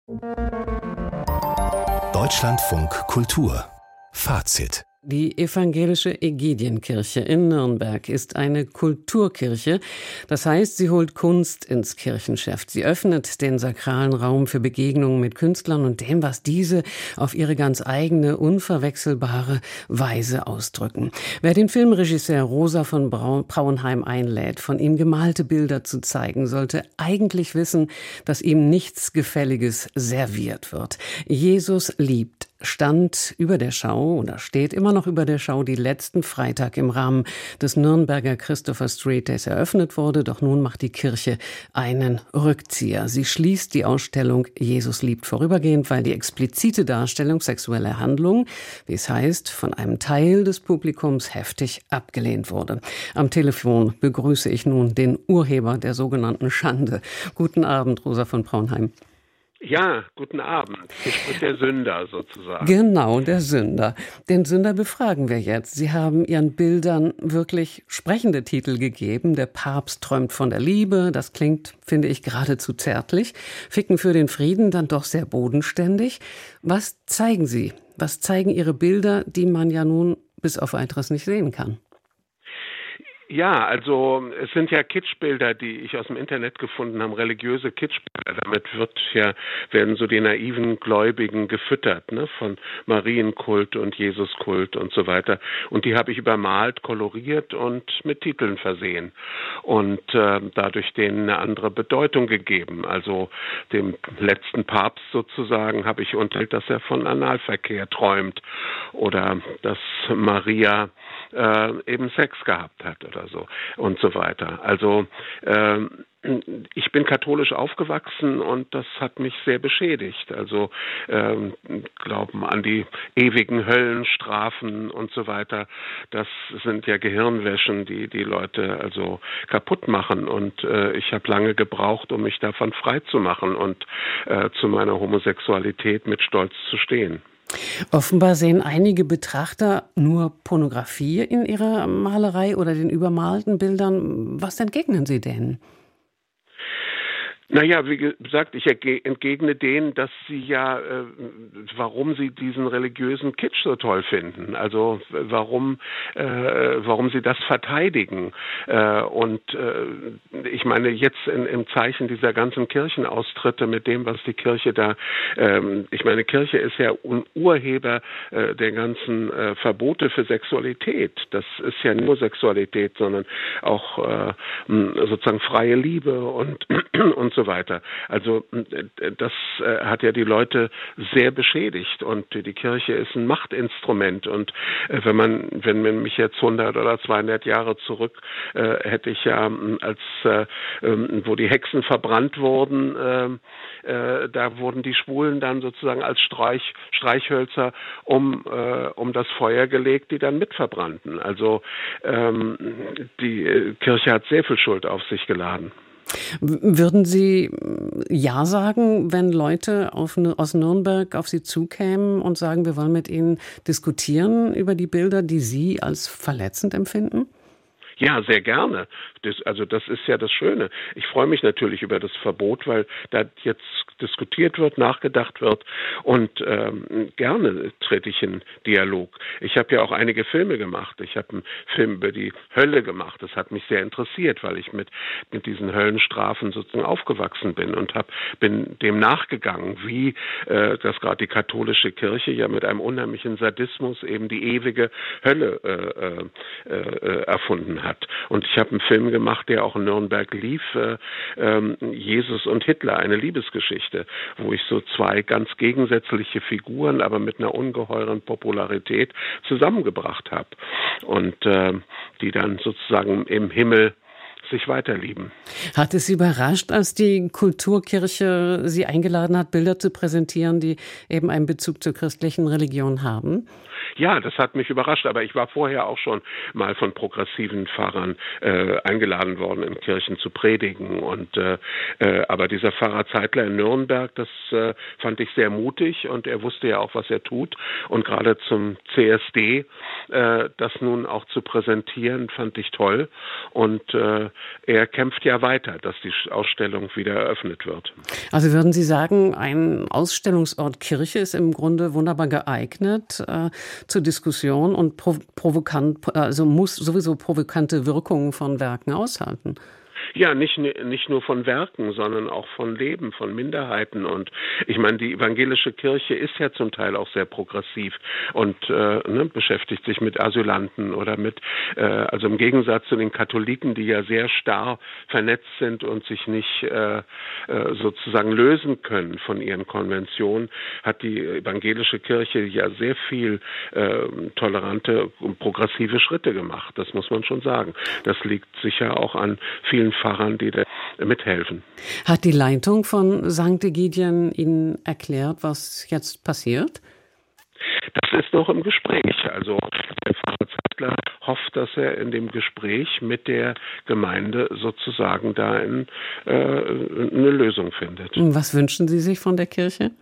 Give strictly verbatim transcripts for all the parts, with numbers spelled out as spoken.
Deutschlandfunk Kultur Fazit. Die evangelische Ägidienkirche in Nürnberg ist eine Kulturkirche. Das heißt, sie holt Kunst ins Kirchengeschäft. Sie öffnet den sakralen Raum für Begegnungen mit Künstlern und dem, was diese auf ihre ganz eigene, unverwechselbare Weise ausdrücken. Wer den Filmregisseur Rosa von Brauenheim einlädt, von ihm gemalte Bilder zu zeigen, sollte eigentlich wissen, dass ihm nichts Gefälliges serviert wird. Jesus liebt stand über der Schau oder steht immer noch über der Schau, die letzten Freitag im Rahmen des Nürnberger Christopher Street Days eröffnet wurde. Doch nun macht die Kirche einen Rückzieher. Sie schließt die Ausstellung Jesus liebt vorübergehend, weil die explizite Darstellung sexueller Handlungen, wie es heißt, von einem Teil des Publikums heftig abgelehnt wurde. Am Telefon begrüße ich nun den Urheber der sogenannten Schande. Guten Abend, Rosa von Brauenheim. Ja, guten Abend. Ich bin der Sünder sozusagen. Genau, der Sünder. Den Sünder befragen wir jetzt. Sie haben Ihren Bildern wirklich sprechende Titel gegeben. Der Papst träumt von der Liebe. Das klingt, finde ich, geradezu zärtlich. Ficken für den Frieden, dann doch sehr bodenständig. Was zeigen Sie? Was zeigen Ihre Bilder, die man ja nun bis auf Weiteres nicht sehen kann? Ja, also es sind ja Kitschbilder, die ich aus dem Internet gefunden habe, religiöse Kitschbilder. Damit wird ja, werden so die naiven Gläubigen gefüttert, ne, von Marienkult und Jesuskult und so weiter. Und die habe ich übermalt, koloriert und mit Titeln versehen und äh, dadurch denen eine andere Bedeutung gegeben. Also dem letzten Papst sozusagen habe ich unterstellt, dass er von Analverkehr träumt oder dass Maria äh, eben Sex gehabt hat oder so und so weiter. Also ähm, ich bin katholisch aufgewachsen und das hat mich sehr beschädigt. Also ähm, Glauben an die ewigen Höllenstrafen und so weiter. Das sind ja Gehirnwäschen, die die Leute also kaputt machen. Und äh, ich habe lange gebraucht, um mich davon frei zu machen und äh, zu meiner Homosexualität mit Stolz zu stehen. Offenbar sehen einige Betrachter nur Pornografie in ihrer Malerei oder den übermalten Bildern. Was entgegnen Sie denen? Naja, wie gesagt, ich entgegne denen, dass sie ja, äh, warum sie diesen religiösen Kitsch so toll finden. Also warum, äh, warum sie das verteidigen. Äh, und äh, ich meine, jetzt in, im Zeichen dieser ganzen Kirchenaustritte mit dem, was die Kirche da, äh, ich meine, Kirche ist ja ein Urheber äh, der ganzen äh, Verbote für Sexualität. Das ist ja nur Sexualität, sondern auch äh, sozusagen freie Liebe und, und so weiter. Also das äh, hat ja die Leute sehr beschädigt und die Kirche ist ein Machtinstrument und äh, wenn man, wenn man mich jetzt hundert oder zweihundert Jahre zurück äh, hätte ich ja als äh, äh, wo die Hexen verbrannt wurden, äh, äh, da wurden die Schwulen dann sozusagen als Streich, Streichhölzer um äh, um das Feuer gelegt, die dann mitverbrannten. Also ähm, die Kirche hat sehr viel Schuld auf sich geladen. Würden Sie Ja sagen, wenn Leute auf, aus Nürnberg auf Sie zukämen und sagen, wir wollen mit Ihnen diskutieren über die Bilder, die Sie als verletzend empfinden? Ja, sehr gerne. Das, also das ist ja das Schöne. Ich freue mich natürlich über das Verbot, weil da jetzt diskutiert wird, nachgedacht wird und ähm, gerne trete ich in Dialog. Ich habe ja auch einige Filme gemacht. Ich habe einen Film über die Hölle gemacht. Das hat mich sehr interessiert, weil ich mit mit diesen Höllenstrafen sozusagen aufgewachsen bin und hab, bin dem nachgegangen, wie äh, das gerade die katholische Kirche ja mit einem unheimlichen Sadismus eben die ewige Hölle äh, äh, erfunden hat. Und ich habe einen Film gemacht, der auch in Nürnberg lief, äh, äh, Jesus und Hitler, eine Liebesgeschichte, wo ich so zwei ganz gegensätzliche Figuren, aber mit einer ungeheuren Popularität zusammengebracht habe und äh, die dann sozusagen im Himmel sich weiterlieben. Hat es Sie überrascht, als die Kulturkirche Sie eingeladen hat, Bilder zu präsentieren, die eben einen Bezug zur christlichen Religion haben? Ja, das hat mich überrascht, aber ich war vorher auch schon mal von progressiven Pfarrern äh, eingeladen worden, in Kirchen zu predigen. Und äh, äh, aber dieser Pfarrer Zeitler in Nürnberg, das äh, fand ich sehr mutig und er wusste ja auch, was er tut. Und gerade zum C S D, äh, das nun auch zu präsentieren, fand ich toll. Und äh, er kämpft ja weiter, dass die Ausstellung wieder eröffnet wird. Also würden Sie sagen, ein Ausstellungsort Kirche ist im Grunde wunderbar geeignet äh, zur Diskussion und prov- provokant, also muss sowieso provokante Wirkungen von Werken aushalten? Ja, nicht, nicht nur von Werken, sondern auch von Leben, von Minderheiten. Und ich meine, die evangelische Kirche ist ja zum Teil auch sehr progressiv und äh, ne, beschäftigt sich mit Asylanten oder mit, äh, also im Gegensatz zu den Katholiken, die ja sehr starr vernetzt sind und sich nicht äh, äh, sozusagen lösen können von ihren Konventionen, hat die evangelische Kirche ja sehr viel äh, tolerante und progressive Schritte gemacht. Das muss man schon sagen. Das liegt sicher auch an vielen Pfarrern, die da mithelfen. Hat die Leitung von Sankt Egidien Ihnen erklärt, was jetzt passiert? Das ist noch im Gespräch. Also der Pfarrer Zettler hofft, dass er in dem Gespräch mit der Gemeinde sozusagen da in, äh, eine Lösung findet. Was wünschen Sie sich von der Kirche?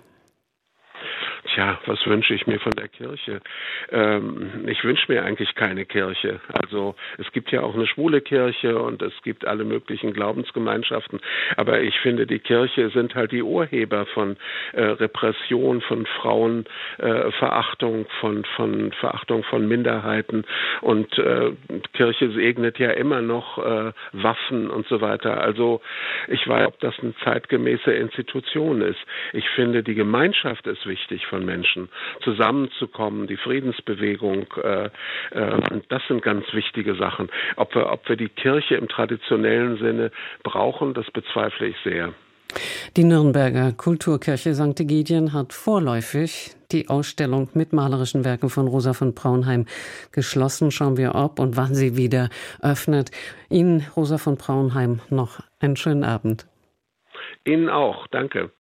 Tja, was wünsche ich mir von der Kirche? Ähm, ich wünsche mir eigentlich keine Kirche. Also es gibt ja auch eine schwule Kirche und es gibt alle möglichen Glaubensgemeinschaften. Aber ich finde, die Kirche sind halt die Urheber von äh, Repression, von Frauenverachtung, äh, von, von Verachtung von Minderheiten. Und äh, Kirche segnet ja immer noch äh, Waffen und so weiter. Also ich weiß, ob das eine zeitgemäße Institution ist. Ich finde, die Gemeinschaft ist wichtig von Menschen, zusammenzukommen, die Friedensbewegung, äh, äh, das sind ganz wichtige Sachen. Ob wir, ob wir die Kirche im traditionellen Sinne brauchen, das bezweifle ich sehr. Die Nürnberger Kulturkirche Sankt Egidien hat vorläufig die Ausstellung mit malerischen Werken von Rosa von Praunheim geschlossen. Schauen wir, ob und wann sie wieder öffnet. Ihnen, Rosa von Praunheim, noch einen schönen Abend. Ihnen auch. Danke.